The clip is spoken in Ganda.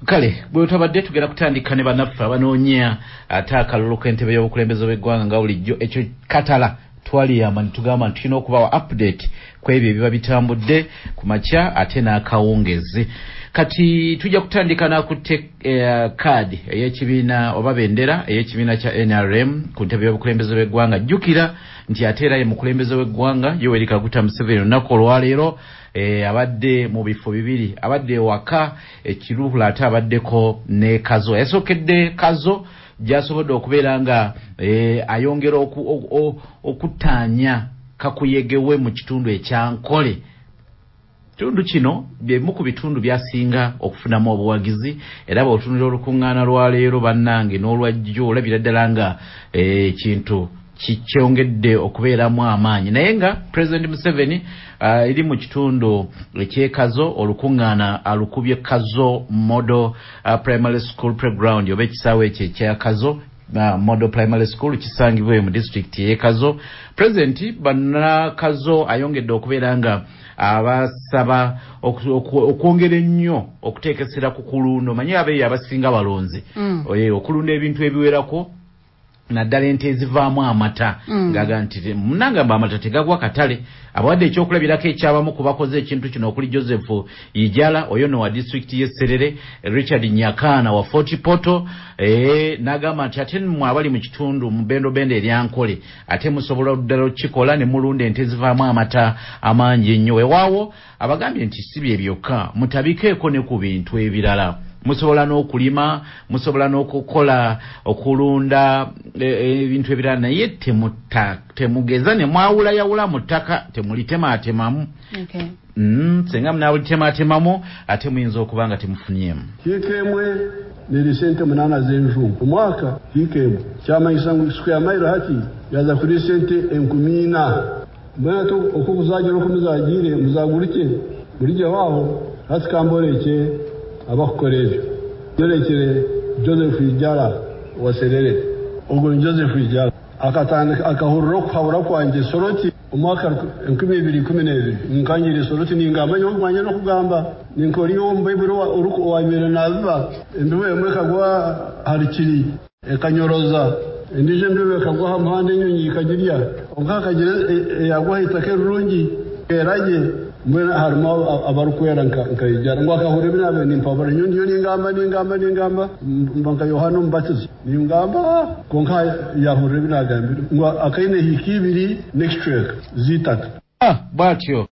Kale bwe tutabadde tugera kutandika ne bannaffe abanoonya ate akalulu k'entebe y'obukulembeze bw'eggwanga nga bulijjo ekyo katala twaliyamba ne tugamba nti tulina okubawa update ku ebyo ebiba bitambudde ku makya ate n'akawungezi. Kati tujja kutandika n'akutte kaadi ey'ekibiina oba bendera ey'ekibiina kya NRM ku ntebe y'obukulembeze bw'eggwanga. Jjukira nti ate era ye mukulembeze w'eggwanga Yoweri Kaguta Museveni olunaku olwaleero abadde mu bifo bibiri, abadde waka ekiruhula ate abaddeko ne Kazo. Yasookedde Kazo gy'asobodde okubeera nga ayongera okutaanya kakuyegewe mu kitundu ekyankole. Kitundu kino byemu ku bitundu byasinga okufunamu obuwagizi, era bw'otunulira olukuŋŋaana lwaleero bannange n'olwajjo olabira ddala nga ekintu kikyongedde okubeeramu amaanyi. Naye nga President Museveni eri mu kitundu eky'Ekazo olukuŋŋaana alukubye Kazo Model Primary School Playground oba ekisaawe ekyo ekya Kazo Model Primary School kisangibwa mu district y'Ekazo. President Bannakazo ayongedde okubeera nga abasaba okwongera ennyo okuteekesera ku kulunda. Omanyi abeeyo abasinga balonzi okulunda ebintu ebiwerako naddala ente ezivaamu amata ngaga nti munangamba amata tegagwa katale. Abawadde ekyokulabirako ekyabamu ku bakoze ekintu kino okuli Joseph Ijala oyono wa district y'Esserere, Richard Nyakana wa Fort Portal n'agamba nti ate mmwe abali mu kitundu mu bendo eryankole ate musobola ddala okikola ne mulunda ente ezivaamu amata amangi ennyo. Wewaawo abagambye nti si bye byokka, mutabikeeko ne ku bintu ebirala. Musobola n'okulima, musobola n'okukola okulunda ebintu ebirala, naye temugeza ne mwawulayawula mu ttaka temulitemaatemamu. Senga munaawulitemaatemamu ate muyinza okuba nga temufunyemu. Hikemwe nili sente 8 z'enjumbu ku mwaka. Hikemwe kyamanyisa ngu square mile hati yaza kuri sente 10,000. Mbona to okukuzajira okumuzajire muzagurike burije waho hati kamboreke abakukoreje yerekere Joseph Ijala wa Serere. Ubwo Joseph Ijala akatana akahuriro kuhabura kwanje Soroti umwaka 2012 nkangire Soroti ningamba yo kwanje no kugamba ninkori yo mbebiro uruko wabere naziba ndiwe mwekagwa harikiri ekanyoroza ndije ndiwe kagwa hamande nyonyi kagirya okakagira yagwa hitake rurungi eraje mbona harimo abarukwera nkayijara ngo akahore binabe nimpabara nyundi ningamba mbanka Yohana Mbatizi ningamba konka yahore binagambira ngo akaine hikibiri next week zitatu batyo